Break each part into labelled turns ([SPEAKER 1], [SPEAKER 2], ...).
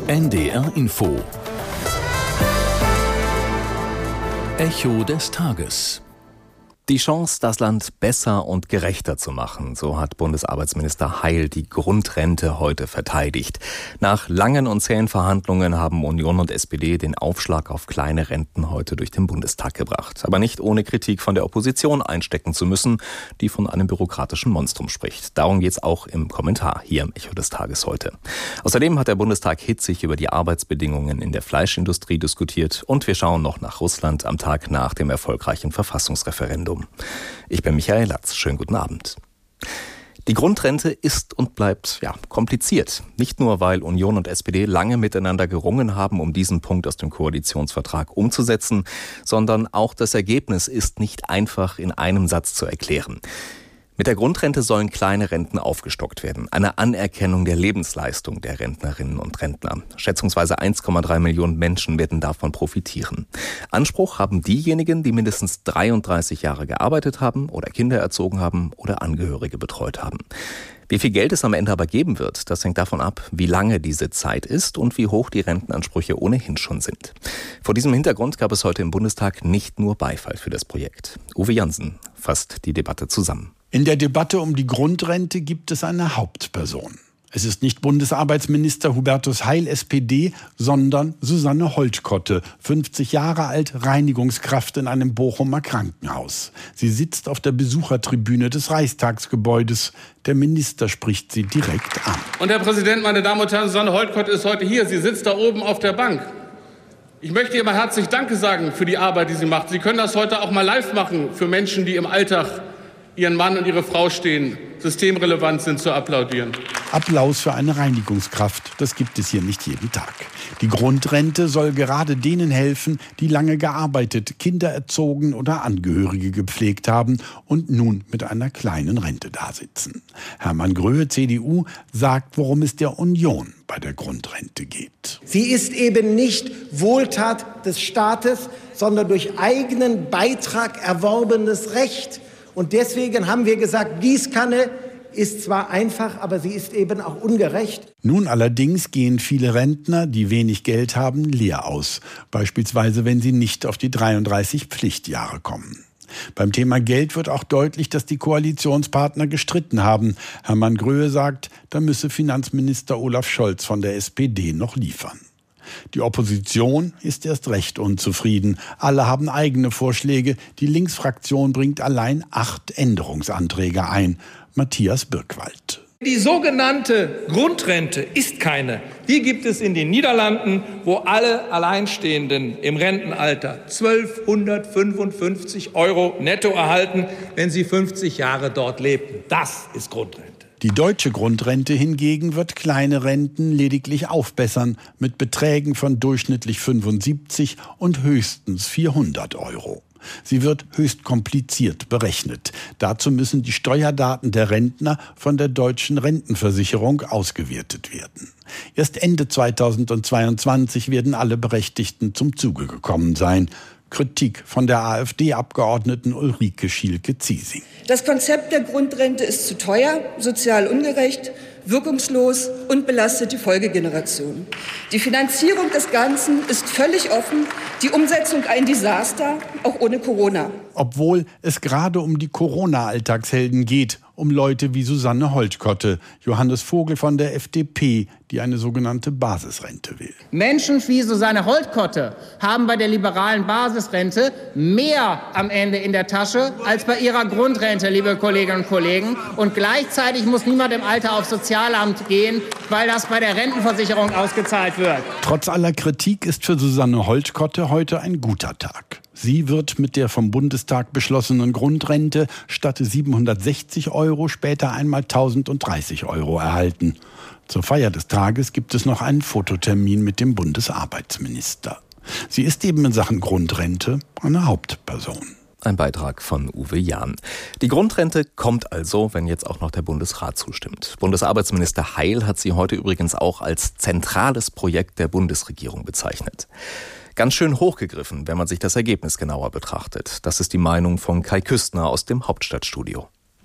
[SPEAKER 1] NDR Info. Echo des Tages. Die Chance, das Land besser und gerechter zu machen, so hat Bundesarbeitsminister Heil die Grundrente heute verteidigt. Nach langen und zähen Verhandlungen haben Union und SPD den Aufschlag auf kleine Renten heute durch den Bundestag gebracht. Aber nicht ohne Kritik von der Opposition einstecken zu müssen, die von einem bürokratischen Monstrum spricht. Darum geht's auch im Kommentar hier im Echo des Tages heute. Außerdem hat der Bundestag hitzig über die Arbeitsbedingungen in der Fleischindustrie diskutiert und wir schauen noch nach Russland am Tag nach dem erfolgreichen Verfassungsreferendum. Ich bin Michael Latz. Schönen guten Abend. Die Grundrente ist und bleibt kompliziert. Nicht nur, weil Union und SPD lange miteinander gerungen haben, um diesen Punkt aus dem Koalitionsvertrag umzusetzen, sondern auch das Ergebnis ist nicht einfach in einem Satz zu erklären. Mit der Grundrente sollen kleine Renten aufgestockt werden. Eine Anerkennung der Lebensleistung der Rentnerinnen und Rentner. Schätzungsweise 1,3 Millionen Menschen werden davon profitieren. Anspruch haben diejenigen, die mindestens 33 Jahre gearbeitet haben oder Kinder erzogen haben oder Angehörige betreut haben. Wie viel Geld es am Ende aber geben wird, das hängt davon ab, wie lange diese Zeit ist und wie hoch die Rentenansprüche ohnehin schon sind. Vor diesem Hintergrund gab es heute im Bundestag nicht nur Beifall für das Projekt. Uwe Jansen fasst die Debatte zusammen.
[SPEAKER 2] In der Debatte um die Grundrente gibt es eine Hauptperson. Es ist nicht Bundesarbeitsminister Hubertus Heil, SPD, sondern Susanne Holtkotte, 50 Jahre alt, Reinigungskraft in einem Bochumer Krankenhaus. Sie sitzt auf der Besuchertribüne des Reichstagsgebäudes. Der Minister spricht sie direkt an.
[SPEAKER 3] Und Herr Präsident, meine Damen und Herren, Susanne Holtkotte ist heute hier. Sie sitzt da oben auf der Bank. Ich möchte ihr mal herzlich Danke sagen für die Arbeit, die sie macht. Sie können das heute auch mal live machen für Menschen, die im Alltag ihren Mann und ihre Frau stehen, systemrelevant sind, zu applaudieren.
[SPEAKER 2] Applaus für eine Reinigungskraft, das gibt es hier nicht jeden Tag. Die Grundrente soll gerade denen helfen, die lange gearbeitet, Kinder erzogen oder Angehörige gepflegt haben und nun mit einer kleinen Rente dasitzen. Hermann Gröhe, CDU, sagt, worum es der Union bei der Grundrente geht.
[SPEAKER 4] Sie ist eben nicht Wohltat des Staates, sondern durch eigenen Beitrag erworbenes Recht. Und deswegen haben wir gesagt, Gießkanne ist zwar einfach, aber sie ist eben auch ungerecht.
[SPEAKER 2] Nun allerdings gehen viele Rentner, die wenig Geld haben, leer aus. Beispielsweise, wenn sie nicht auf die 33 Pflichtjahre kommen. Beim Thema Geld wird auch deutlich, dass die Koalitionspartner gestritten haben. Hermann Gröhe sagt, da müsse Finanzminister Olaf Scholz von der SPD noch liefern. Die Opposition ist erst recht unzufrieden. Alle haben eigene Vorschläge. Die Linksfraktion bringt allein 8 Änderungsanträge ein. Matthias Birkwald.
[SPEAKER 5] Die sogenannte Grundrente ist keine. Die gibt es in den Niederlanden, wo alle Alleinstehenden im Rentenalter 1.255 € netto erhalten, wenn sie 50 Jahre dort lebten. Das ist Grundrente.
[SPEAKER 2] Die deutsche Grundrente hingegen wird kleine Renten lediglich aufbessern mit Beträgen von durchschnittlich 75 und höchstens 400 €. Sie wird höchst kompliziert berechnet. Dazu müssen die Steuerdaten der Rentner von der deutschen Rentenversicherung ausgewertet werden. Erst Ende 2022 werden alle Berechtigten zum Zuge gekommen sein. Kritik von der AfD-Abgeordneten Ulrike Schielke-Ziesing.
[SPEAKER 6] Das Konzept der Grundrente ist zu teuer, sozial ungerecht, wirkungslos und belastet die Folgegeneration. Die Finanzierung des Ganzen ist völlig offen, die Umsetzung ein Desaster, auch ohne Corona.
[SPEAKER 2] Obwohl es gerade um die Corona-Alltagshelden geht, um Leute wie Susanne Holtkotte, Johannes Vogel von der FDP, die eine sogenannte Basisrente will.
[SPEAKER 7] Menschen wie Susanne Holtkotte haben bei der liberalen Basisrente mehr am Ende in der Tasche als bei ihrer Grundrente, liebe Kolleginnen und Kollegen. Und gleichzeitig muss niemand im Alter aufs Sozialamt gehen, weil das bei der Rentenversicherung ausgezahlt wird.
[SPEAKER 2] Trotz aller Kritik ist für Susanne Holtkotte heute ein guter Tag. Sie wird mit der vom Bundestag beschlossenen Grundrente statt 760 € später einmal 1.030 € erhalten. Zur Feier des Tages gibt es noch einen Fototermin mit dem Bundesarbeitsminister. Sie ist eben in Sachen Grundrente eine Hauptperson.
[SPEAKER 1] Ein Beitrag von Uwe Jahn. Die Grundrente kommt also, wenn jetzt auch noch der Bundesrat zustimmt. Bundesarbeitsminister Heil hat sie heute übrigens auch als zentrales Projekt der Bundesregierung bezeichnet. Ganz schön hochgegriffen, wenn man sich das Ergebnis genauer betrachtet. Das ist die Meinung von Kai Küstner aus dem Hauptstadtstudio.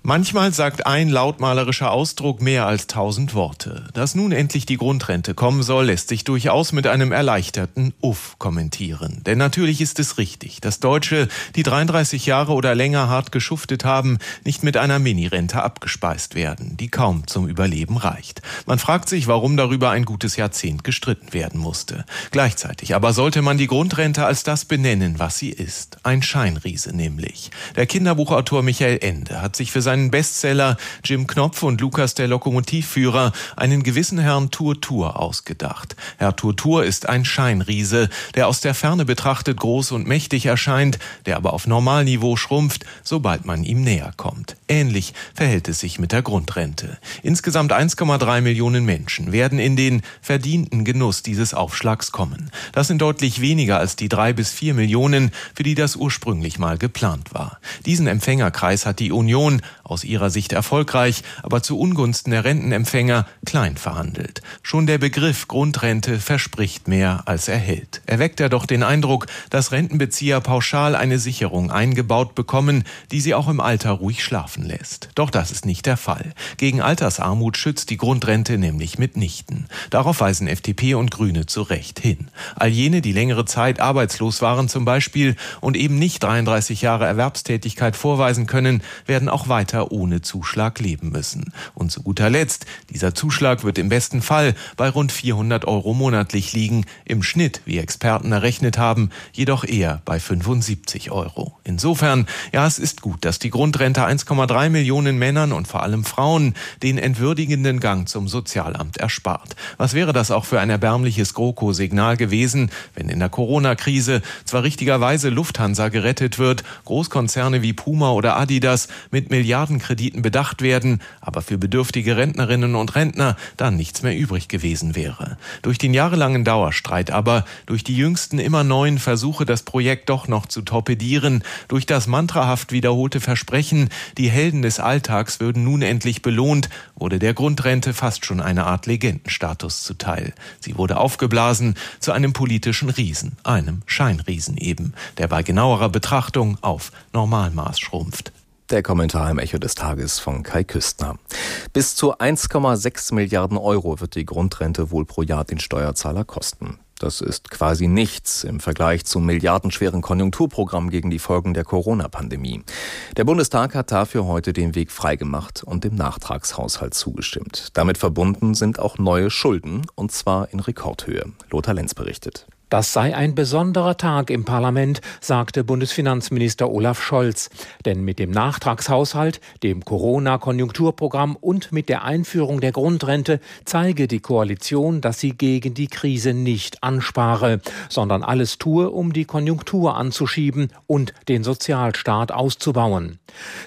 [SPEAKER 8] Manchmal sagt ein lautmalerischer Ausdruck mehr als 1000 Worte. Dass nun endlich die Grundrente kommen soll, lässt sich durchaus mit einem erleichterten Uff kommentieren. Denn natürlich ist es richtig, dass Deutsche, die 33 Jahre oder länger hart geschuftet haben, nicht mit einer Minirente abgespeist werden, die kaum zum Überleben reicht. Man fragt sich, warum darüber ein gutes Jahrzehnt gestritten werden musste. Gleichzeitig aber sollte man die Grundrente als das benennen, was sie ist. Ein Scheinriese nämlich. Der Kinderbuchautor Michael Ende hat sich für seinen Bestseller Jim Knopf und Lukas der Lokomotivführer einen gewissen Herrn Turtur ausgedacht. Herr Turtur ist ein Scheinriese, der aus der Ferne betrachtet groß und mächtig erscheint, der aber auf Normalniveau schrumpft, sobald man ihm näher kommt. Ähnlich verhält es sich mit der Grundrente. Insgesamt 1,3 Millionen Menschen werden in den verdienten Genuss dieses Aufschlags kommen. Das sind deutlich weniger als die 3 bis 4 Millionen, für die das ursprünglich mal geplant war. Diesen Empfängerkreis hat die Union, aus ihrer Sicht erfolgreich, aber zu Ungunsten der Rentenempfänger, klein verhandelt. Schon der Begriff Grundrente verspricht mehr, als er hält. Erweckt er doch den Eindruck, dass Rentenbezieher pauschal eine Sicherung eingebaut bekommen, die sie auch im Alter ruhig schlafen lässt. Doch das ist nicht der Fall. Gegen Altersarmut schützt die Grundrente nämlich mitnichten. Darauf weisen FDP und Grüne zu Recht hin. All jene, die längere Zeit arbeitslos waren zum Beispiel und eben nicht 33 Jahre Erwerbstätigkeit vorweisen können, werden auch weiter ohne Zuschlag leben müssen. Und zu guter Letzt, dieser Zuschlag wird im besten Fall bei rund 400 € monatlich liegen, im Schnitt, wie Experten errechnet haben, jedoch eher bei 75 €. Insofern, ja, es ist gut, dass die Grundrente 1,3 Millionen Männern und vor allem Frauen den entwürdigenden Gang zum Sozialamt erspart. Was wäre das auch für ein erbärmliches GroKo-Signal gewesen, wenn in der Corona-Krise zwar richtigerweise Lufthansa gerettet wird, Großkonzerne wie Puma oder Adidas mit Milliardenkrediten bedacht werden, aber für bedürftige Rentnerinnen und Rentner dann nichts mehr übrig gewesen wäre. Durch den jahrelangen Dauerstreit aber, durch die jüngsten immer neuen Versuche, das Projekt doch noch zu torpedieren, durch das mantrahaft wiederholte Versprechen, die Helden des Alltags würden nun endlich belohnt, wurde der Grundrente fast schon eine Art Legendenstatus zuteil. Sie wurde aufgeblasen zu einem politischen Riesen, einem Scheinriesen eben, der bei genauerer Betrachtung auf Normalmaß schrumpft.
[SPEAKER 1] Der Kommentar im Echo des Tages von Kai Küstner. Bis zu 1,6 Milliarden € wird die Grundrente wohl pro Jahr den Steuerzahler kosten. Das ist quasi nichts im Vergleich zum milliardenschweren Konjunkturprogramm gegen die Folgen der Corona-Pandemie. Der Bundestag hat dafür heute den Weg freigemacht und dem Nachtragshaushalt zugestimmt. Damit verbunden sind auch neue Schulden, und zwar in Rekordhöhe. Lothar Lenz berichtet.
[SPEAKER 9] Das sei ein besonderer Tag im Parlament, sagte Bundesfinanzminister Olaf Scholz. Denn mit dem Nachtragshaushalt, dem Corona-Konjunkturprogramm und mit der Einführung der Grundrente zeige die Koalition, dass sie gegen die Krise nicht anspare, sondern alles tue, um die Konjunktur anzuschieben und den Sozialstaat auszubauen.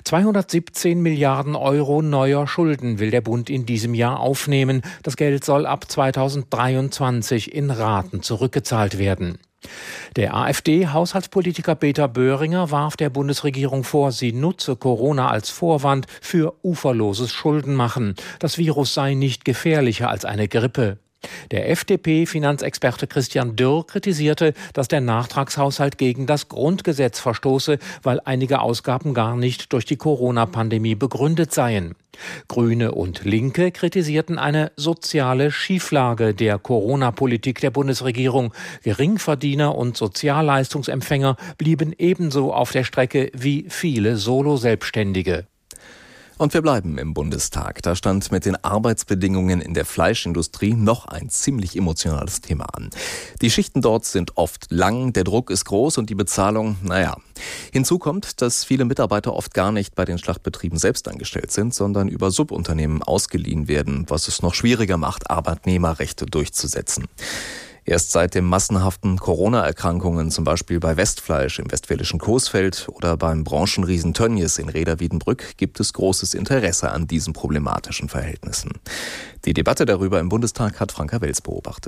[SPEAKER 9] 217 Milliarden € neuer Schulden will der Bund in diesem Jahr aufnehmen. Das Geld soll ab 2023 in Raten zurückgezahlt werden. Der AfD-Haushaltspolitiker Peter Böhringer warf der Bundesregierung vor, sie nutze Corona als Vorwand für uferloses Schuldenmachen. Das Virus sei nicht gefährlicher als eine Grippe. Der FDP-Finanzexperte Christian Dürr kritisierte, dass der Nachtragshaushalt gegen das Grundgesetz verstoße, weil einige Ausgaben gar nicht durch die Corona-Pandemie begründet seien. Grüne und Linke kritisierten eine soziale Schieflage der Corona-Politik der Bundesregierung. Geringverdiener und Sozialleistungsempfänger blieben ebenso auf der Strecke wie viele Solo-Selbstständige.
[SPEAKER 1] Und wir bleiben im Bundestag. Da stand mit den Arbeitsbedingungen in der Fleischindustrie noch ein ziemlich emotionales Thema an. Die Schichten dort sind oft lang, der Druck ist groß und die Bezahlung, naja. Hinzu kommt, dass viele Mitarbeiter oft gar nicht bei den Schlachtbetrieben selbst angestellt sind, sondern über Subunternehmen ausgeliehen werden, was es noch schwieriger macht, Arbeitnehmerrechte durchzusetzen. Erst seit den massenhaften Corona-Erkrankungen, zum Beispiel bei Westfleisch im westfälischen Coesfeld oder beim Branchenriesen Tönnies in Rheda-Wiedenbrück, gibt es großes Interesse an diesen problematischen Verhältnissen. Die Debatte darüber im Bundestag hat Franka Wels beobachtet.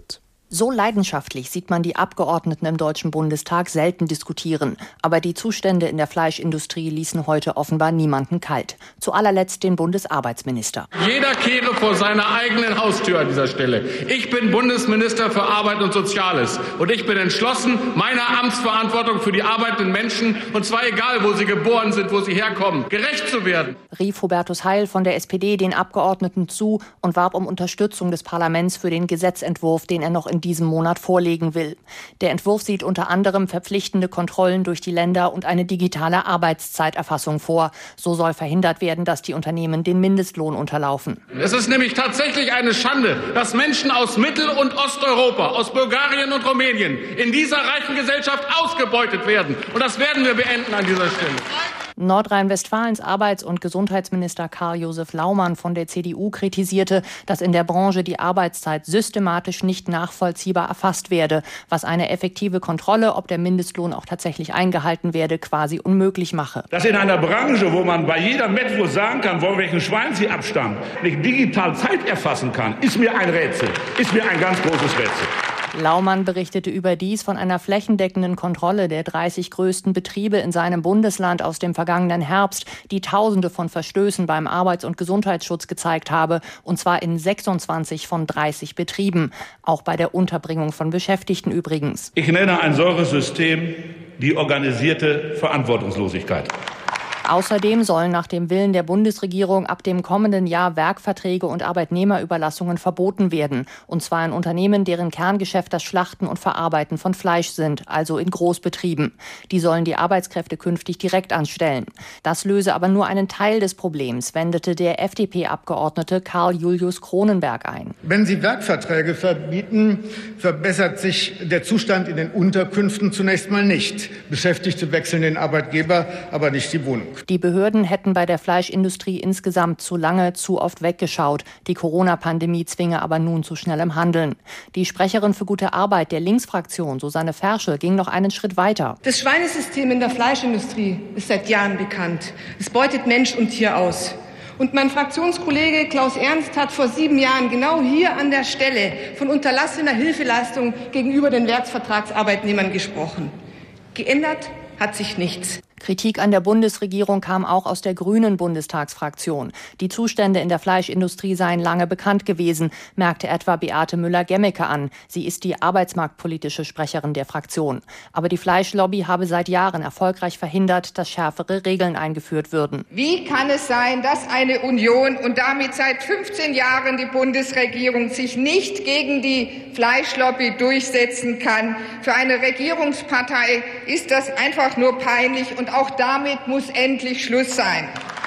[SPEAKER 10] So leidenschaftlich sieht man die Abgeordneten im Deutschen Bundestag selten diskutieren. Aber die Zustände in der Fleischindustrie ließen heute offenbar niemanden kalt. Zu allerletzt den Bundesarbeitsminister.
[SPEAKER 3] Jeder kehre vor seiner eigenen Haustür an dieser Stelle. Ich bin Bundesminister für Arbeit und Soziales. Und ich bin entschlossen, meiner Amtsverantwortung für die arbeitenden Menschen, und zwar egal, wo sie geboren sind, wo sie herkommen, gerecht zu werden.
[SPEAKER 10] Rief Hubertus Heil von der SPD den Abgeordneten zu und warb um Unterstützung des Parlaments für den Gesetzentwurf, den er noch in diesem Monat vorlegen will. Der Entwurf sieht unter anderem verpflichtende Kontrollen durch die Länder und eine digitale Arbeitszeiterfassung vor. So soll verhindert werden, dass die Unternehmen den Mindestlohn unterlaufen.
[SPEAKER 3] Es ist nämlich tatsächlich eine Schande, dass Menschen aus Mittel- und Osteuropa, aus Bulgarien und Rumänien in dieser reichen Gesellschaft ausgebeutet werden. Und das werden wir beenden an dieser Stelle.
[SPEAKER 10] Nordrhein-Westfalens Arbeits- und Gesundheitsminister Karl-Josef Laumann von der CDU kritisierte, dass in der Branche die Arbeitszeit systematisch nicht nachvollziehbar erfasst werde, was eine effektive Kontrolle, ob der Mindestlohn auch tatsächlich eingehalten werde, quasi unmöglich mache.
[SPEAKER 11] Dass in einer Branche, wo man bei jeder Mettwurst sagen kann, von welchem Schwein sie abstammt, nicht digital Zeit erfassen kann, ist mir ein Rätsel, ist mir ein ganz großes Rätsel.
[SPEAKER 10] Laumann berichtete überdies von einer flächendeckenden Kontrolle der 30 größten Betriebe in seinem Bundesland aus dem vergangenen Herbst, die Tausende von Verstößen beim Arbeits- und Gesundheitsschutz gezeigt habe, und zwar in 26 von 30 Betrieben, auch bei der Unterbringung von Beschäftigten übrigens.
[SPEAKER 11] Ich nenne ein solches System die organisierte Verantwortungslosigkeit.
[SPEAKER 10] Außerdem sollen nach dem Willen der Bundesregierung ab dem kommenden Jahr Werkverträge und Arbeitnehmerüberlassungen verboten werden. Und zwar in Unternehmen, deren Kerngeschäft das Schlachten und Verarbeiten von Fleisch sind, also in Großbetrieben. Die sollen die Arbeitskräfte künftig direkt anstellen. Das löse aber nur einen Teil des Problems, wendete der FDP-Abgeordnete Karl Julius Kronenberg ein.
[SPEAKER 12] Wenn Sie Werkverträge verbieten, verbessert sich der Zustand in den Unterkünften zunächst mal nicht. Beschäftigte wechseln den Arbeitgeber, aber nicht die Wohnung.
[SPEAKER 10] Die Behörden hätten bei der Fleischindustrie insgesamt zu lange, zu oft weggeschaut. Die Corona-Pandemie zwinge aber nun zu schnellem Handeln. Die Sprecherin für gute Arbeit der Linksfraktion, Susanne Ferschel, ging noch einen Schritt weiter.
[SPEAKER 13] Das Schweinesystem in der Fleischindustrie ist seit Jahren bekannt. Es beutet Mensch und Tier aus. Und mein Fraktionskollege Klaus Ernst hat vor 7 Jahren genau hier an der Stelle von unterlassener Hilfeleistung gegenüber den Werksvertragsarbeitnehmern gesprochen. Geändert hat sich nichts.
[SPEAKER 10] Kritik an der Bundesregierung kam auch aus der grünen Bundestagsfraktion. Die Zustände in der Fleischindustrie seien lange bekannt gewesen, merkte etwa Beate Müller-Gemmecke an. Sie ist die arbeitsmarktpolitische Sprecherin der Fraktion. Aber die Fleischlobby habe seit Jahren erfolgreich verhindert, dass schärfere Regeln eingeführt würden.
[SPEAKER 14] Wie kann es sein, dass eine Union und damit seit 15 Jahren die Bundesregierung sich nicht gegen die Fleischlobby durchsetzen kann? Für eine Regierungspartei ist das einfach nur peinlich, und auch damit muss endlich Schluss sein.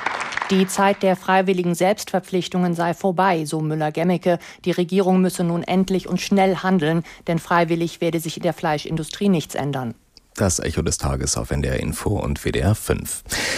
[SPEAKER 10] Die Zeit der freiwilligen Selbstverpflichtungen sei vorbei, so Müller-Gemmecke. Die Regierung müsse nun endlich und schnell handeln, denn freiwillig werde sich in der Fleischindustrie nichts ändern.
[SPEAKER 1] Das Echo des Tages auf NDR Info und WDR 5.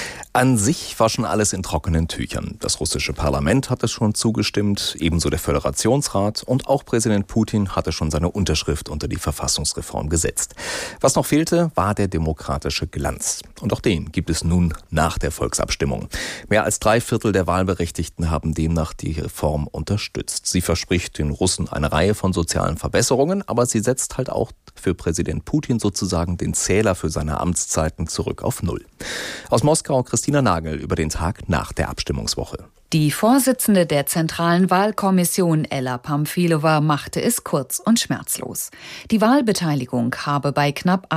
[SPEAKER 1] An sich war schon alles in trockenen Tüchern. Das russische Parlament hatte schon zugestimmt, ebenso der Föderationsrat, und auch Präsident Putin hatte schon seine Unterschrift unter die Verfassungsreform gesetzt. Was noch fehlte, war der demokratische Glanz. Und auch den gibt es nun nach der Volksabstimmung. Mehr als 3/4 der Wahlberechtigten haben demnach die Reform unterstützt. Sie verspricht den Russen eine Reihe von sozialen Verbesserungen, aber sie setzt halt auch für Präsident Putin sozusagen den Zähler für seine Amtszeiten zurück auf 0. Aus Moskau Christina Nagel über den Tag nach der Abstimmungswoche.
[SPEAKER 15] Die Vorsitzende der Zentralen Wahlkommission, Ella Pamfilova, machte es kurz und schmerzlos. Die Wahlbeteiligung habe bei knapp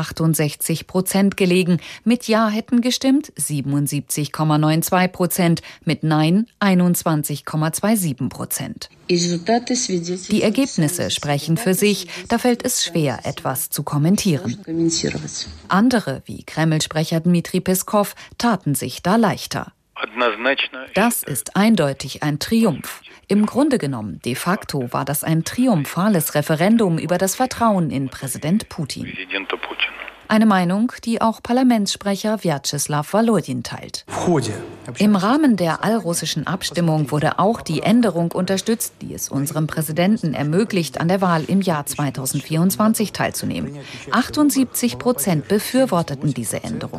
[SPEAKER 15] 68% gelegen. Mit Ja hätten gestimmt 77,92%, mit Nein 21,27%. Die Ergebnisse sprechen für sich, da fällt es schwer, etwas zu kommentieren. Andere, wie Kreml-Sprecher Dmitri Peskow, taten sich da leichter. Das ist eindeutig ein Triumph. Im Grunde genommen, de facto, war das ein triumphales Referendum über das Vertrauen in Präsident Putin. Eine Meinung, die auch Parlamentssprecher Vyacheslav Volodin teilt. Im Rahmen der allrussischen Abstimmung wurde auch die Änderung unterstützt, die es unserem Präsidenten ermöglicht, an der Wahl im Jahr 2024 teilzunehmen. 78% befürworteten diese Änderung.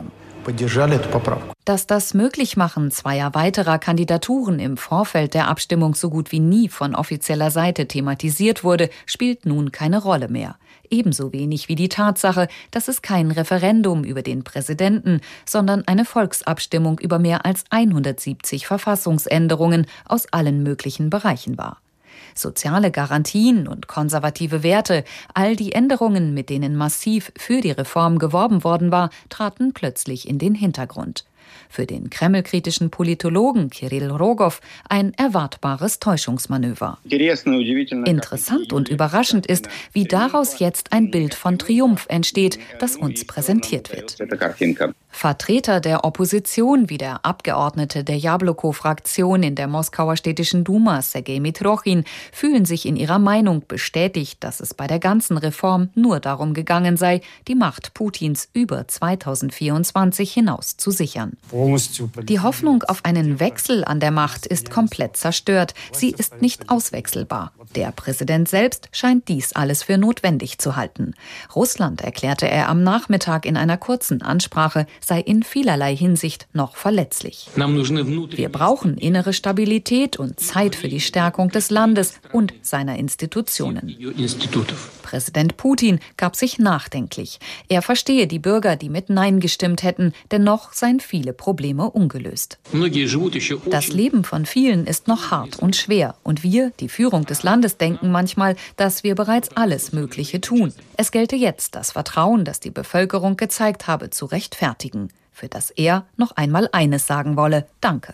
[SPEAKER 15] Dass das Möglichmachen zweier weiterer Kandidaturen im Vorfeld der Abstimmung so gut wie nie von offizieller Seite thematisiert wurde, spielt nun keine Rolle mehr. Ebenso wenig wie die Tatsache, dass es kein Referendum über den Präsidenten, sondern eine Volksabstimmung über mehr als 170 Verfassungsänderungen aus allen möglichen Bereichen war. Soziale Garantien und konservative Werte, all die Änderungen, mit denen massiv für die Reform geworben worden war, traten plötzlich in den Hintergrund. Für den kremlkritischen Politologen Kirill Rogow ein erwartbares Täuschungsmanöver. Interessant und überraschend ist, wie daraus jetzt ein Bild von Triumph entsteht, das uns präsentiert wird. Vertreter der Opposition, wie der Abgeordnete der Jabloko-Fraktion in der Moskauer städtischen Duma, Sergei Mitrochin, fühlen sich in ihrer Meinung bestätigt, dass es bei der ganzen Reform nur darum gegangen sei, die Macht Putins über 2024 hinaus zu sichern. Die Hoffnung auf einen Wechsel an der Macht ist komplett zerstört. Sie ist nicht auswechselbar. Der Präsident selbst scheint dies alles für notwendig zu halten. Russland, erklärte er am Nachmittag in einer kurzen Ansprache, sei in vielerlei Hinsicht noch verletzlich. Wir brauchen innere Stabilität und Zeit für die Stärkung des Landes und seiner Institutionen. Präsident Putin gab sich nachdenklich. Er verstehe die Bürger, die mit Nein gestimmt hätten, dennoch seien viele Probleme ungelöst. Das Leben von vielen ist noch hart und schwer und wir, die Führung des Landes, denken manchmal, dass wir bereits alles Mögliche tun. Es gelte jetzt, das Vertrauen, das die Bevölkerung gezeigt habe, zu rechtfertigen, für das er noch einmal eines sagen wolle: Danke.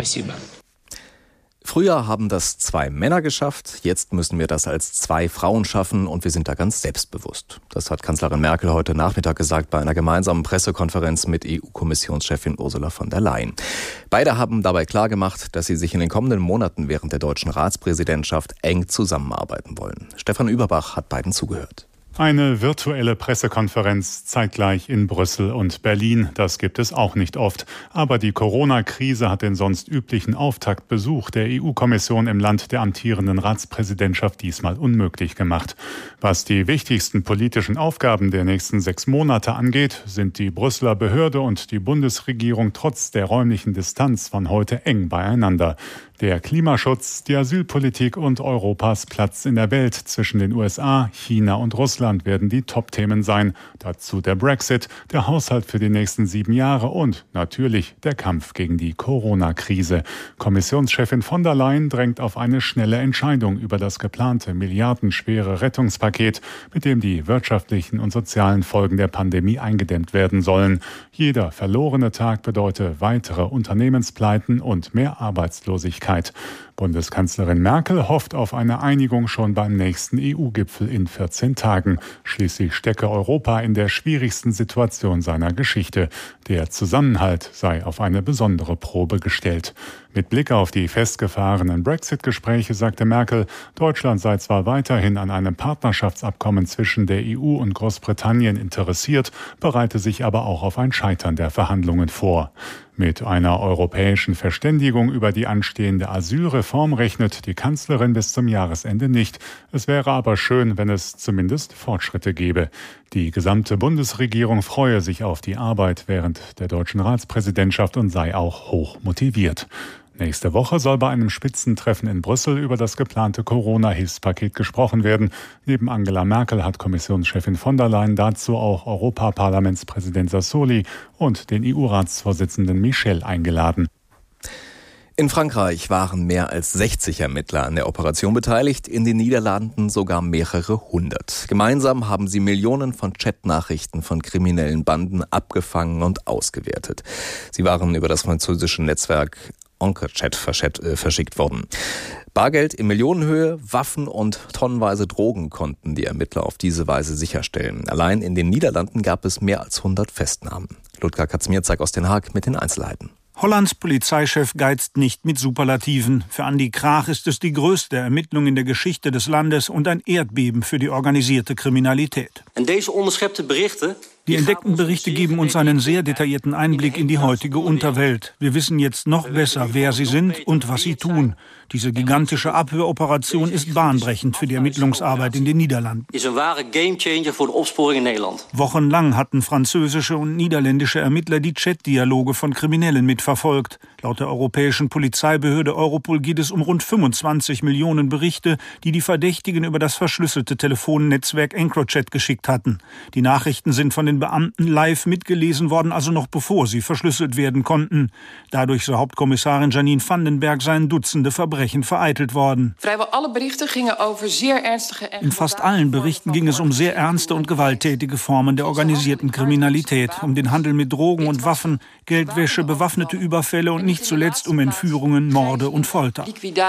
[SPEAKER 1] Früher haben das 2 Männer geschafft, jetzt müssen wir das als 2 Frauen schaffen und wir sind da ganz selbstbewusst. Das hat Kanzlerin Merkel heute Nachmittag gesagt bei einer gemeinsamen Pressekonferenz mit EU-Kommissionschefin Ursula von der Leyen. Beide haben dabei klargemacht, dass sie sich in den kommenden Monaten während der deutschen Ratspräsidentschaft eng zusammenarbeiten wollen. Stefan Überbach hat beiden zugehört.
[SPEAKER 16] Eine virtuelle Pressekonferenz zeitgleich in Brüssel und Berlin, das gibt es auch nicht oft. Aber die Corona-Krise hat den sonst üblichen Auftaktbesuch der EU-Kommission im Land der amtierenden Ratspräsidentschaft diesmal unmöglich gemacht. Was die wichtigsten politischen Aufgaben der nächsten 6 Monate angeht, sind die Brüsseler Behörde und die Bundesregierung trotz der räumlichen Distanz von heute eng beieinander. Der Klimaschutz, die Asylpolitik und Europas Platz in der Welt zwischen den USA, China und Russland werden die Top-Themen sein. Dazu der Brexit, der Haushalt für die nächsten 7 Jahre und natürlich der Kampf gegen die Corona-Krise. Kommissionschefin von der Leyen drängt auf eine schnelle Entscheidung über das geplante milliardenschwere Rettungspaket, mit dem die wirtschaftlichen und sozialen Folgen der Pandemie eingedämmt werden sollen. Jeder verlorene Tag bedeutet weitere Unternehmenspleiten und mehr Arbeitslosigkeit. Bundeskanzlerin Merkel hofft auf eine Einigung schon beim nächsten EU-Gipfel in 14 Tagen. Schließlich stecke Europa in der schwierigsten Situation seiner Geschichte. Der Zusammenhalt sei auf eine besondere Probe gestellt. Mit Blick auf die festgefahrenen Brexit-Gespräche sagte Merkel, Deutschland sei zwar weiterhin an einem Partnerschaftsabkommen zwischen der EU und Großbritannien interessiert, bereite sich aber auch auf ein Scheitern der Verhandlungen vor. Mit einer europäischen Verständigung über die anstehende Asylreform rechnet die Kanzlerin bis zum Jahresende nicht. Es wäre aber schön, wenn es zumindest Fortschritte gäbe. Die gesamte Bundesregierung freue sich auf die Arbeit während der deutschen Ratspräsidentschaft und sei auch hoch motiviert. Nächste Woche soll bei einem Spitzentreffen in Brüssel über das geplante Corona-Hilfspaket gesprochen werden. Neben Angela Merkel hat Kommissionschefin von der Leyen dazu auch Europaparlamentspräsident Sassoli und den EU-Ratsvorsitzenden Michel eingeladen.
[SPEAKER 1] In Frankreich waren mehr als 60 Ermittler an der Operation beteiligt, in den Niederlanden sogar mehrere 100. Gemeinsam haben sie Millionen von Chatnachrichten von kriminellen Banden abgefangen und ausgewertet. Sie waren über das französische Netzwerk EncreChat verschickt worden. Bargeld in Millionenhöhe, Waffen und tonnenweise Drogen konnten die Ermittler auf diese Weise sicherstellen. Allein in den Niederlanden gab es mehr als 100 Festnahmen. Ludger Kaczmierzak aus Den Haag mit den Einzelheiten.
[SPEAKER 17] Hollands Polizeichef geizt nicht mit Superlativen. Für Andi Krach ist es die größte Ermittlung in der Geschichte des Landes und ein Erdbeben für die organisierte Kriminalität.
[SPEAKER 18] En deze onderschepte berichten.
[SPEAKER 17] Die entdeckten Berichte geben uns einen sehr detaillierten Einblick in die heutige Unterwelt. Wir wissen jetzt noch besser, wer sie sind und was sie tun. Diese gigantische Abhöroperation ist bahnbrechend für die Ermittlungsarbeit in den Niederlanden.
[SPEAKER 18] Is een ware gamechanger voor de opsporing in Nederland.
[SPEAKER 17] Wochenlang hatten französische und niederländische Ermittler die Chat-Dialoge von Kriminellen mitverfolgt. Laut der europäischen Polizeibehörde Europol geht es um rund 25 Millionen Berichte, die die Verdächtigen über das verschlüsselte Telefonnetzwerk EncroChat geschickt hatten. Die Nachrichten sind von den Beamten live mitgelesen worden, also noch bevor sie verschlüsselt werden konnten. Dadurch, so Hauptkommissarin Janine Vandenberg, seien Dutzende Verbrechen vereitelt worden. In fast allen Berichten ging es um sehr ernste und gewalttätige Formen der organisierten Kriminalität, um den Handel mit Drogen und Waffen, Geldwäsche, bewaffnete Überfälle und nicht zuletzt um Entführungen, Morde und Folter.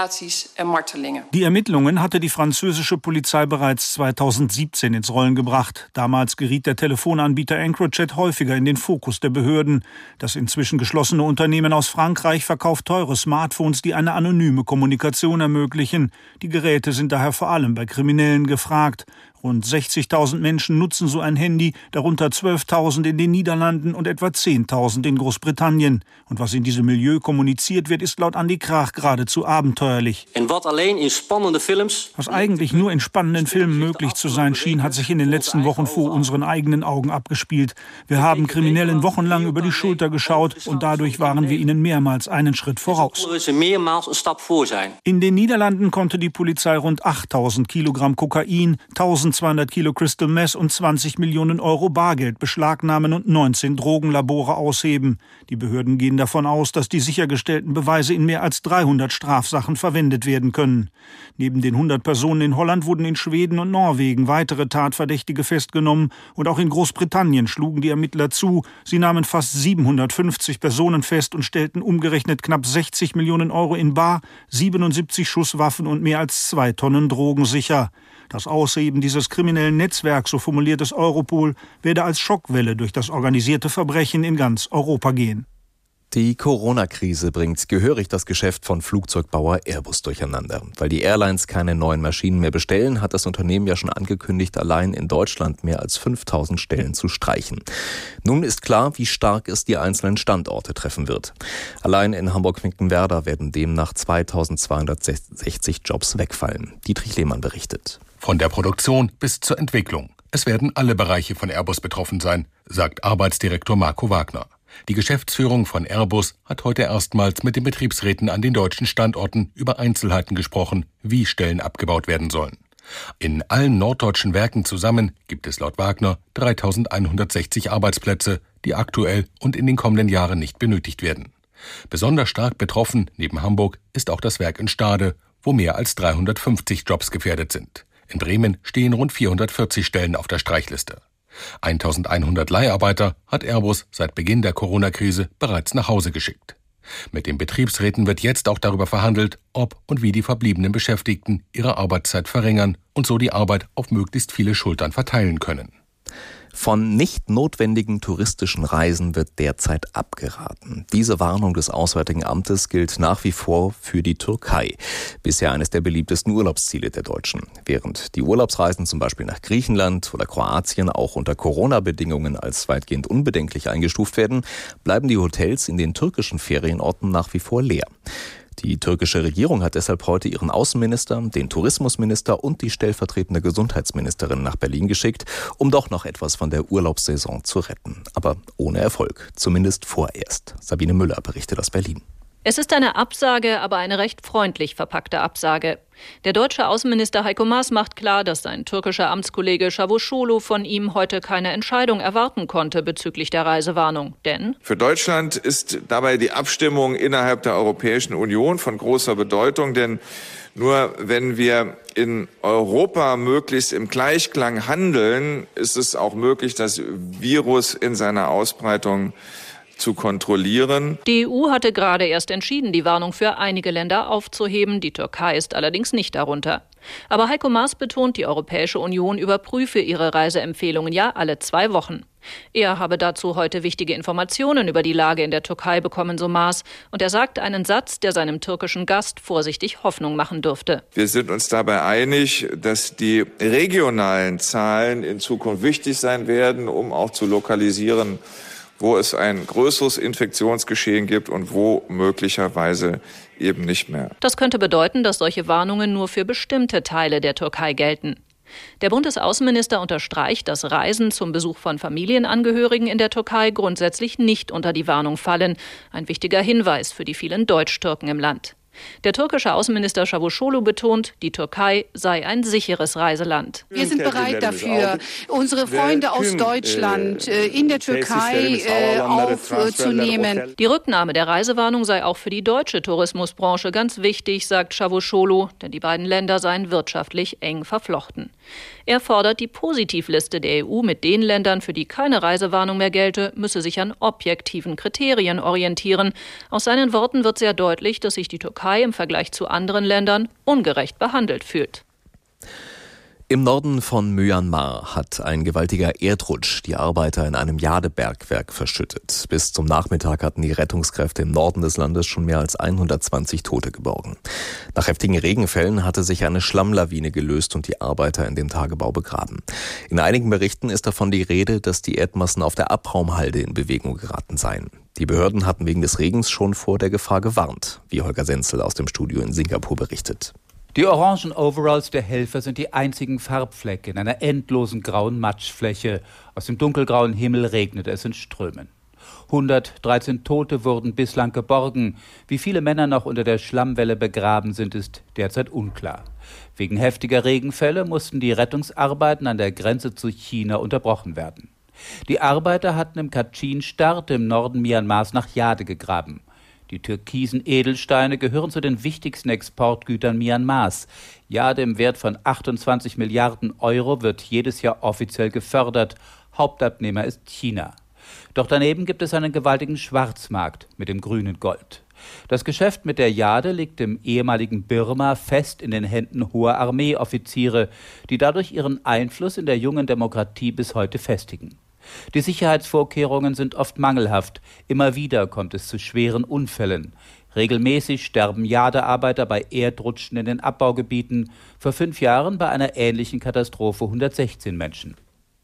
[SPEAKER 17] Die Ermittlungen hatte die französische Polizei bereits 2017 ins Rollen gebracht. Damals geriet der Telefonanbieter EncroChat häufiger in den Fokus der Behörden. Das inzwischen geschlossene Unternehmen aus Frankreich verkauft teure Smartphones, die eine anonyme Kommunikation ermöglichen. Die Geräte sind daher vor allem bei Kriminellen gefragt. Rund 60.000 Menschen nutzen so ein Handy, darunter 12.000 in den Niederlanden und etwa 10.000 in Großbritannien. Und was in diesem Milieu kommuniziert wird, ist laut Andi Krach geradezu abenteuerlich. Was eigentlich nur in spannenden Filmen möglich zu sein schien, hat sich in den letzten Wochen vor unseren eigenen Augen abgespielt. Wir haben Kriminellen wochenlang über die Schulter geschaut und dadurch waren wir ihnen mehrmals einen Schritt voraus. In den Niederlanden konnte die Polizei rund 8.000 Kilogramm Kokain, 1.200 Kilo Crystal Meth und 20 Millionen Euro Bargeld beschlagnahmen und 19 Drogenlabore ausheben. Die Behörden gehen davon aus, dass die sichergestellten Beweise in mehr als 300 Strafsachen verwendet werden können. Neben den 100 Personen in Holland wurden in Schweden und Norwegen weitere Tatverdächtige festgenommen und auch in Großbritannien schlugen die Ermittler zu. Sie nahmen fast 750 Personen fest und stellten umgerechnet knapp 60 Millionen Euro in bar, 77 Schusswaffen und mehr als 2 Tonnen Drogen sicher. Das Ausheben dieses kriminellen Netzwerks, so formuliert es Europol, werde als Schockwelle durch das organisierte Verbrechen in ganz Europa gehen.
[SPEAKER 1] Die Corona-Krise bringt gehörig das Geschäft von Flugzeugbauer Airbus durcheinander. Weil die Airlines keine neuen Maschinen mehr bestellen, hat das Unternehmen ja schon angekündigt, allein in Deutschland mehr als 5.000 Stellen zu streichen. Nun ist klar, wie stark es die einzelnen Standorte treffen wird. Allein in Hamburg-Finkenwerder werden demnach 2.260 Jobs wegfallen. Dietrich Lehmann berichtet.
[SPEAKER 19] Von der Produktion bis zur Entwicklung. Es werden alle Bereiche von Airbus betroffen sein, sagt Arbeitsdirektor Marco Wagner. Die Geschäftsführung von Airbus hat heute erstmals mit den Betriebsräten an den deutschen Standorten über Einzelheiten gesprochen, wie Stellen abgebaut werden sollen. In allen norddeutschen Werken zusammen gibt es laut Wagner 3.160 Arbeitsplätze, die aktuell und in den kommenden Jahren nicht benötigt werden. Besonders stark betroffen, neben Hamburg, ist auch das Werk in Stade, wo mehr als 350 Jobs gefährdet sind. In Bremen stehen rund 440 Stellen auf der Streichliste. 1.100 Leiharbeiter hat Airbus seit Beginn der Corona-Krise bereits nach Hause geschickt. Mit den Betriebsräten wird jetzt auch darüber verhandelt, ob und wie die verbliebenen Beschäftigten ihre Arbeitszeit verringern und so die Arbeit auf möglichst viele Schultern verteilen können.
[SPEAKER 1] Von nicht notwendigen touristischen Reisen wird derzeit abgeraten. Diese Warnung des Auswärtigen Amtes gilt nach wie vor für die Türkei. Bisher eines der beliebtesten Urlaubsziele der Deutschen. Während die Urlaubsreisen zum Beispiel nach Griechenland oder Kroatien auch unter Corona-Bedingungen als weitgehend unbedenklich eingestuft werden, bleiben die Hotels in den türkischen Ferienorten nach wie vor leer. Die türkische Regierung hat deshalb heute ihren Außenminister, den Tourismusminister und die stellvertretende Gesundheitsministerin nach Berlin geschickt, um doch noch etwas von der Urlaubssaison zu retten. Aber ohne Erfolg, zumindest vorerst. Sabine Müller berichtet aus Berlin.
[SPEAKER 20] Es ist eine Absage, aber eine recht freundlich verpackte Absage. Der deutsche Außenminister Heiko Maas macht klar, dass sein türkischer Amtskollege Çavuşoğlu von ihm heute keine Entscheidung erwarten konnte bezüglich der Reisewarnung. Denn
[SPEAKER 21] für Deutschland ist dabei die Abstimmung innerhalb der Europäischen Union von großer Bedeutung. Denn nur wenn wir in Europa möglichst im Gleichklang handeln, ist es auch möglich, das Virus in seiner Ausbreitung zu kontrollieren.
[SPEAKER 20] Die EU hatte gerade erst entschieden, die Warnung für einige Länder aufzuheben. Die Türkei ist allerdings nicht darunter. Aber Heiko Maas betont, die Europäische Union überprüfe ihre Reiseempfehlungen ja alle 2 Wochen. Er habe dazu heute wichtige Informationen über die Lage in der Türkei bekommen, so Maas. Und er sagt einen Satz, der seinem türkischen Gast vorsichtig Hoffnung machen dürfte.
[SPEAKER 21] Wir sind uns dabei einig, dass die regionalen Zahlen in Zukunft wichtig sein werden, um auch zu lokalisieren, wo es ein größeres Infektionsgeschehen gibt und wo möglicherweise eben nicht mehr.
[SPEAKER 20] Das könnte bedeuten, dass solche Warnungen nur für bestimmte Teile der Türkei gelten. Der Bundesaußenminister unterstreicht, dass Reisen zum Besuch von Familienangehörigen in der Türkei grundsätzlich nicht unter die Warnung fallen. Ein wichtiger Hinweis für die vielen Deutsch-Türken im Land. Der türkische Außenminister Çavuşoğlu betont, die Türkei sei ein sicheres Reiseland.
[SPEAKER 4] Wir sind bereit dafür, unsere Freunde aus Deutschland in der Türkei aufzunehmen.
[SPEAKER 20] Die Rücknahme der Reisewarnung sei auch für die deutsche Tourismusbranche ganz wichtig, sagt Çavuşoğlu, denn die beiden Länder seien wirtschaftlich eng verflochten. Er fordert, die Positivliste der EU mit den Ländern, für die keine Reisewarnung mehr gelte, müsse sich an objektiven Kriterien orientieren. Aus seinen Worten wird sehr deutlich, dass sich die Türkei im Vergleich zu anderen Ländern ungerecht behandelt fühlt.
[SPEAKER 1] Im Norden von Myanmar hat ein gewaltiger Erdrutsch die Arbeiter in einem Jadebergwerk verschüttet. Bis zum Nachmittag hatten die Rettungskräfte im Norden des Landes schon mehr als 120 Tote geborgen. Nach heftigen Regenfällen hatte sich eine Schlammlawine gelöst und die Arbeiter in dem Tagebau begraben. In einigen Berichten ist davon die Rede, dass die Erdmassen auf der Abraumhalde in Bewegung geraten seien. Die Behörden hatten wegen des Regens schon vor der Gefahr gewarnt, wie Holger Senzel aus dem Studio in Singapur berichtet.
[SPEAKER 22] Die orangen Overalls der Helfer sind die einzigen Farbflecke in einer endlosen grauen Matschfläche. Aus dem dunkelgrauen Himmel regnet es in Strömen. 113 Tote wurden bislang geborgen. Wie viele Männer noch unter der Schlammwelle begraben sind, ist derzeit unklar. Wegen heftiger Regenfälle mussten die Rettungsarbeiten an der Grenze zu China unterbrochen werden. Die Arbeiter hatten im Kachin-Start im Norden Myanmars nach Jade gegraben. Die türkisen Edelsteine gehören zu den wichtigsten Exportgütern Myanmars. Jade im Wert von 28 Milliarden Euro wird jedes Jahr offiziell gefördert. Hauptabnehmer ist China. Doch daneben gibt es einen gewaltigen Schwarzmarkt mit dem grünen Gold. Das Geschäft mit der Jade liegt im ehemaligen Birma fest in den Händen hoher Armeeoffiziere, die dadurch ihren Einfluss in der jungen Demokratie bis heute festigen. Die Sicherheitsvorkehrungen sind oft mangelhaft. Immer wieder kommt es zu schweren Unfällen. Regelmäßig sterben Jadearbeiter bei Erdrutschen in den Abbaugebieten. Vor 5 Jahren bei einer ähnlichen Katastrophe 116 Menschen.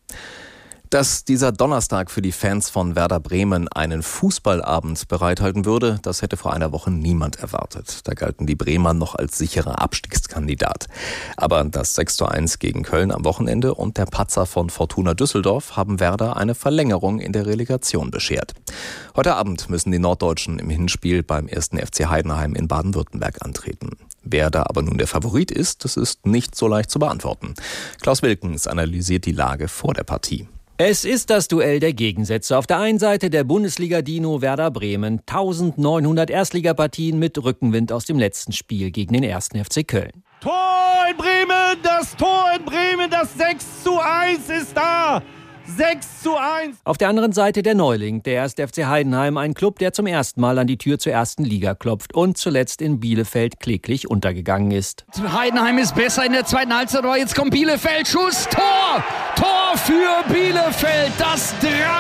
[SPEAKER 1] Dass dieser Donnerstag für die Fans von Werder Bremen einen Fußballabend bereithalten würde, das hätte vor einer Woche niemand erwartet. Da galten die Bremer noch als sicherer Abstiegskandidat. Aber das 6:1 gegen Köln am Wochenende und der Patzer von Fortuna Düsseldorf haben Werder eine Verlängerung in der Relegation beschert. Heute Abend müssen die Norddeutschen im Hinspiel beim 1. FC Heidenheim in Baden-Württemberg antreten. Wer da aber nun der Favorit ist, das ist nicht so leicht zu beantworten. Klaus Wilkens analysiert die Lage vor der Partie.
[SPEAKER 23] Es ist das Duell der Gegensätze. Auf der einen Seite der Bundesliga-Dino Werder Bremen. 1900 Erstligapartien mit Rückenwind aus dem letzten Spiel gegen den 1. FC Köln.
[SPEAKER 24] Tor in Bremen, das 6:1 ist da. 6:1.
[SPEAKER 23] Auf der anderen Seite der Neuling, der 1. FC Heidenheim, ein Club, der zum ersten Mal an die Tür zur ersten Liga klopft und zuletzt in Bielefeld kläglich untergegangen ist.
[SPEAKER 25] Heidenheim ist besser in der zweiten Halbzeit, aber jetzt kommt Bielefeld, Schuss, Tor! Tor für Bielefeld, das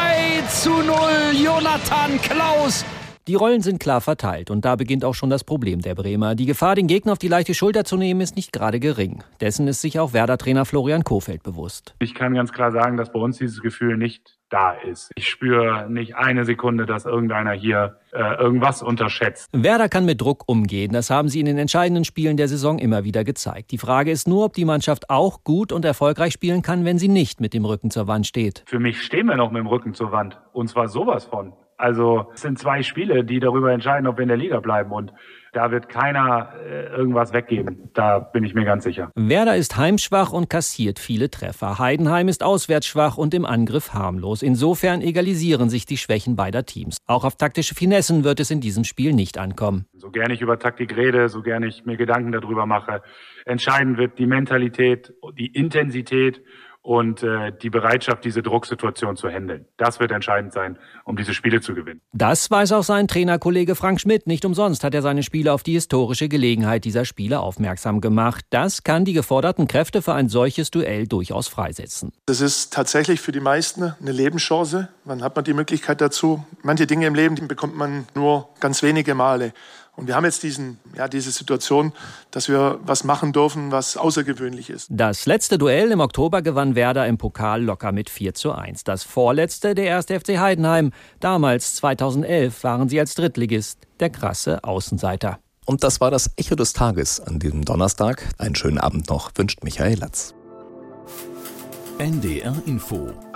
[SPEAKER 25] 3:0, Jonathan Klaus.
[SPEAKER 23] Die Rollen sind klar verteilt und da beginnt auch schon das Problem der Bremer. Die Gefahr, den Gegner auf die leichte Schulter zu nehmen, ist nicht gerade gering. Dessen ist sich auch Werder-Trainer Florian Kohfeldt bewusst.
[SPEAKER 26] Ich kann ganz klar sagen, dass bei uns dieses Gefühl nicht da ist. Ich spüre nicht eine Sekunde, dass irgendeiner hier irgendwas unterschätzt.
[SPEAKER 23] Werder kann mit Druck umgehen. Das haben sie in den entscheidenden Spielen der Saison immer wieder gezeigt. Die Frage ist nur, ob die Mannschaft auch gut und erfolgreich spielen kann, wenn sie nicht mit dem Rücken zur Wand steht.
[SPEAKER 26] Für mich stehen wir noch mit dem Rücken zur Wand. Und zwar sowas von. Also es sind 2 Spiele, die darüber entscheiden, ob wir in der Liga bleiben. Und da wird keiner irgendwas weggeben. Da bin ich mir ganz sicher.
[SPEAKER 23] Werder ist heimschwach und kassiert viele Treffer. Heidenheim ist auswärts schwach und im Angriff harmlos. Insofern egalisieren sich die Schwächen beider Teams. Auch auf taktische Finessen wird es in diesem Spiel nicht ankommen.
[SPEAKER 26] So gerne ich über Taktik rede, so gerne ich mir Gedanken darüber mache. Entscheidend wird die Mentalität, die Intensität und die Bereitschaft, diese Drucksituation zu handeln. Das wird entscheidend sein, um diese Spiele zu gewinnen.
[SPEAKER 23] Das weiß auch sein Trainerkollege Frank Schmidt. Nicht umsonst hat er seine Spieler auf die historische Gelegenheit dieser Spiele aufmerksam gemacht. Das kann die geforderten Kräfte für ein solches Duell durchaus freisetzen.
[SPEAKER 2] Das ist tatsächlich für die meisten eine Lebenschance. Wann hat man die Möglichkeit dazu? Manche Dinge im Leben bekommt man nur ganz wenige Male. Und wir haben jetzt diese Situation, dass wir was machen dürfen, was außergewöhnlich ist.
[SPEAKER 23] Das letzte Duell im Oktober gewann Werder im Pokal locker mit 4:1. Das vorletzte der 1. FC Heidenheim. Damals, 2011, waren sie als Drittligist der krasse Außenseiter.
[SPEAKER 1] Und das war das Echo des Tages an diesem Donnerstag. Einen schönen Abend noch, wünscht Michael Latz.
[SPEAKER 5] NDR Info